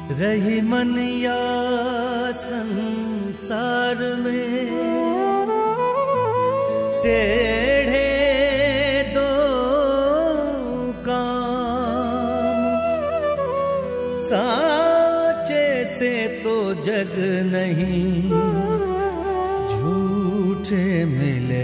रही मन या संसार में टेढ़े दो काम, साचे से तो जग नहीं झूठे मिले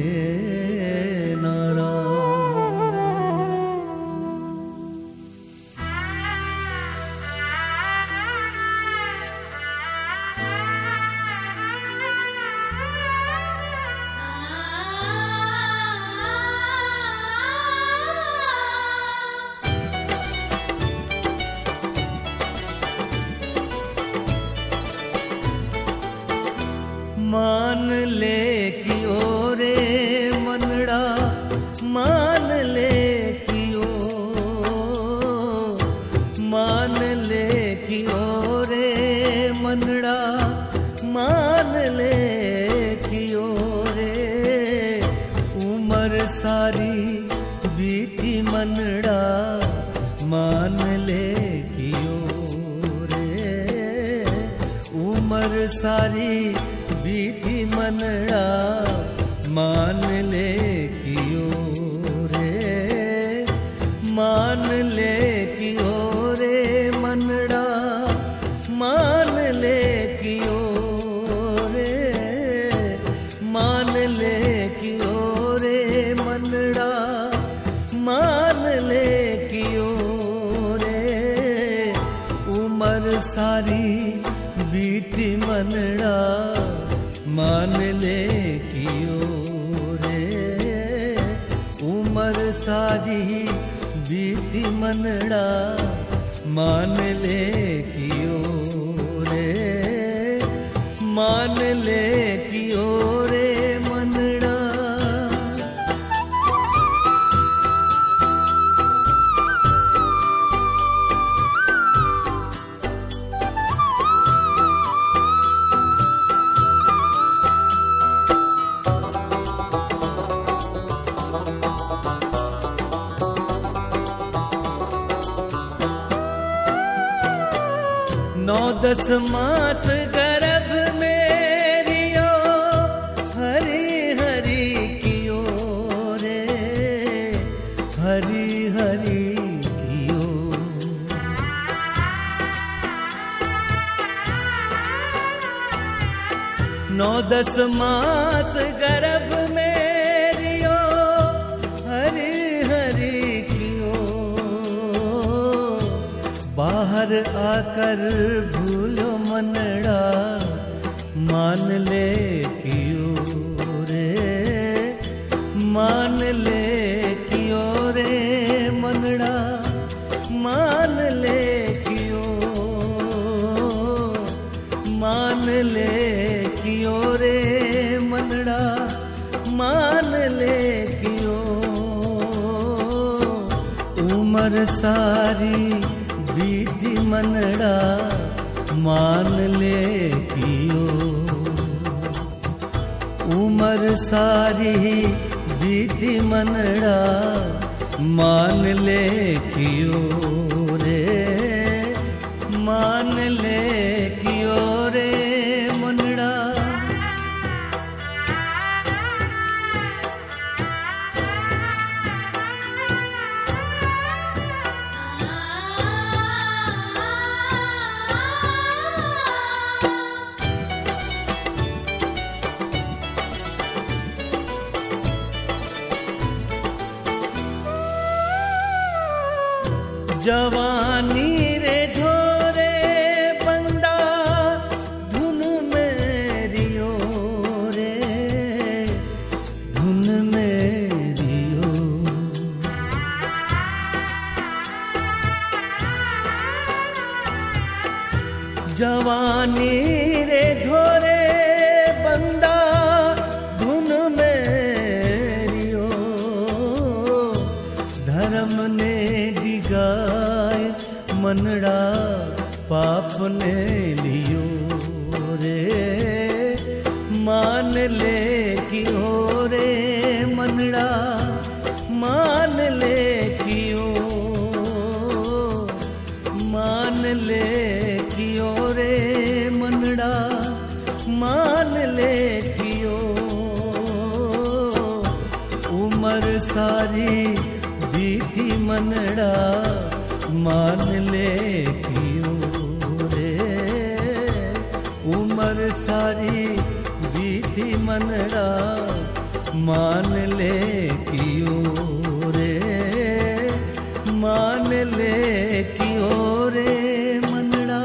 मान ले कियो रे मनड़ा, मान ले कियो, मान ले कियो रे मनड़ा, मान ले कियो रे। उम्र सारी बीती मनड़ा, मान ले कियो रे। उम्र सारी बीती मनड़ा, मान ले कियो रे। मान ले कियो रे मनड़ा, मान ले कियो रे। मान ले कियो रे मनड़ा, मान ले कियो रे। उम्र सारी बीती मनड़ा, मान ले कियो रे। उम्र सारी बीती मनड़ा, मान ले कियो रे। मान ले कियो रे मनड़ा। नौ दस मास गर्भ मेरियो, हरी हरी कियो रे, हरी हरी कियो। नौ दस मास गर्भ मेरियो, हरी हरी कियो। बाहर आकर भूलो मनड़ा, मान ले कियो रे। मान ले कियो रे मनड़ा, मान ले कियो। मान ले कियो रे मनड़ा, मान ले कियो। उम्र सारी बीती मनड़ा, मान ले कियो। उम्र सारी बीती मनड़ा, मान ले कियो रे। मान ले कियो रे मनड़ा। जवानी रे झोरे बंदा, धुन मेरियो रे, धुन मेरियो। जवानी रे झोरे बंदा, धुन मेरियो। धर्म ने डिगाए मनड़ा, पाप ने लियो रे। मान ले कियो रे मनड़ा, मान ले कियो। मान ले कियो रे मनड़ा मान ले कियो। उम्र सारी बीती मनड़ा मान ले कियो रे। उम्र सारी बीती मनड़ा मान ले कियो रे। मान ले कियो रे मनड़ा।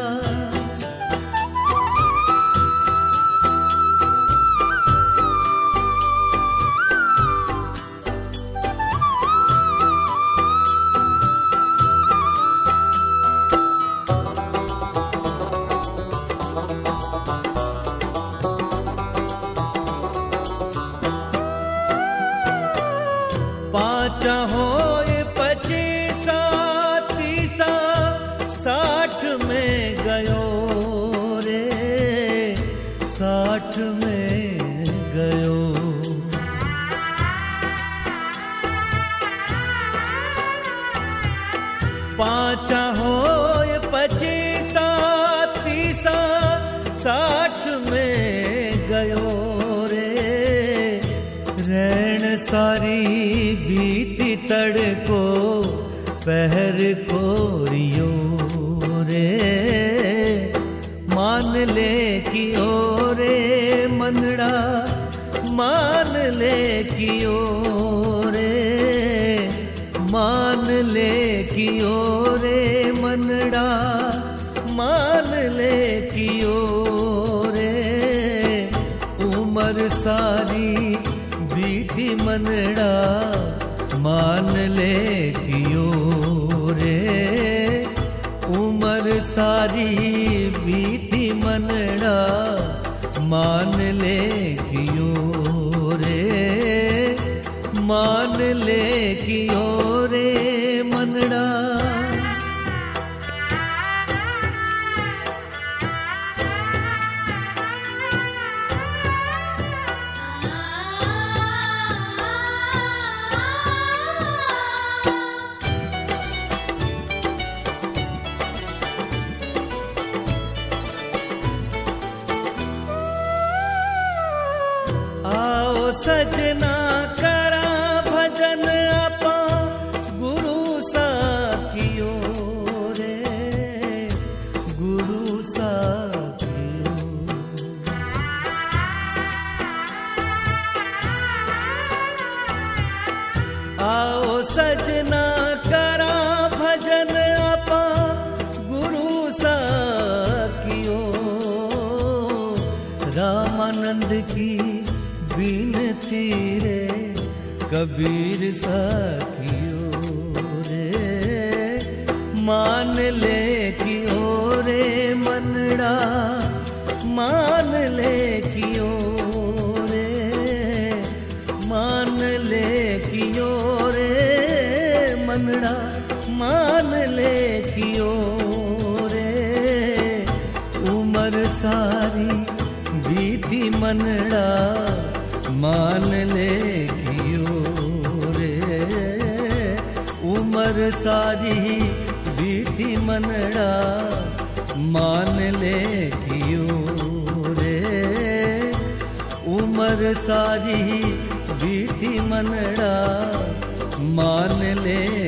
पाचा होए 25 30 60 में गयो रे। 60 में गयो। पाचा होए 25 30 60 में गयो रे। रैन सारी बीती तड़को पहर को रियो रे। मान ले कियो रे मनड़ा मान ले कियो रे। मान ले कियो रे मनड़ा मान ले कियो रे। उम्र सारी बीती मनड़ा मान ले कियो रे। उम्र सारी बीती मनड़ा मान ले कियो रे। मान ले कियो रे मनड़ा। आओ सजना करा भजन आपा गुरु सा कियो रे। गुरु सा कियो। आओ सजना करा भजन आपा गुरु सा कियो। रामानंद की बिनती रे कबीर सा कियो रे। मान ले कियो रे मनड़ा मान ले कियो रे। मान ले कियो रे मनड़ा मान ले कियो रे। उम्र सारी बीती मनड़ा मान ले कियो रे। उम्र सारी बीती मनड़ा मान ले कियो रे। उम्र सारी बीती मनड़ा मान ले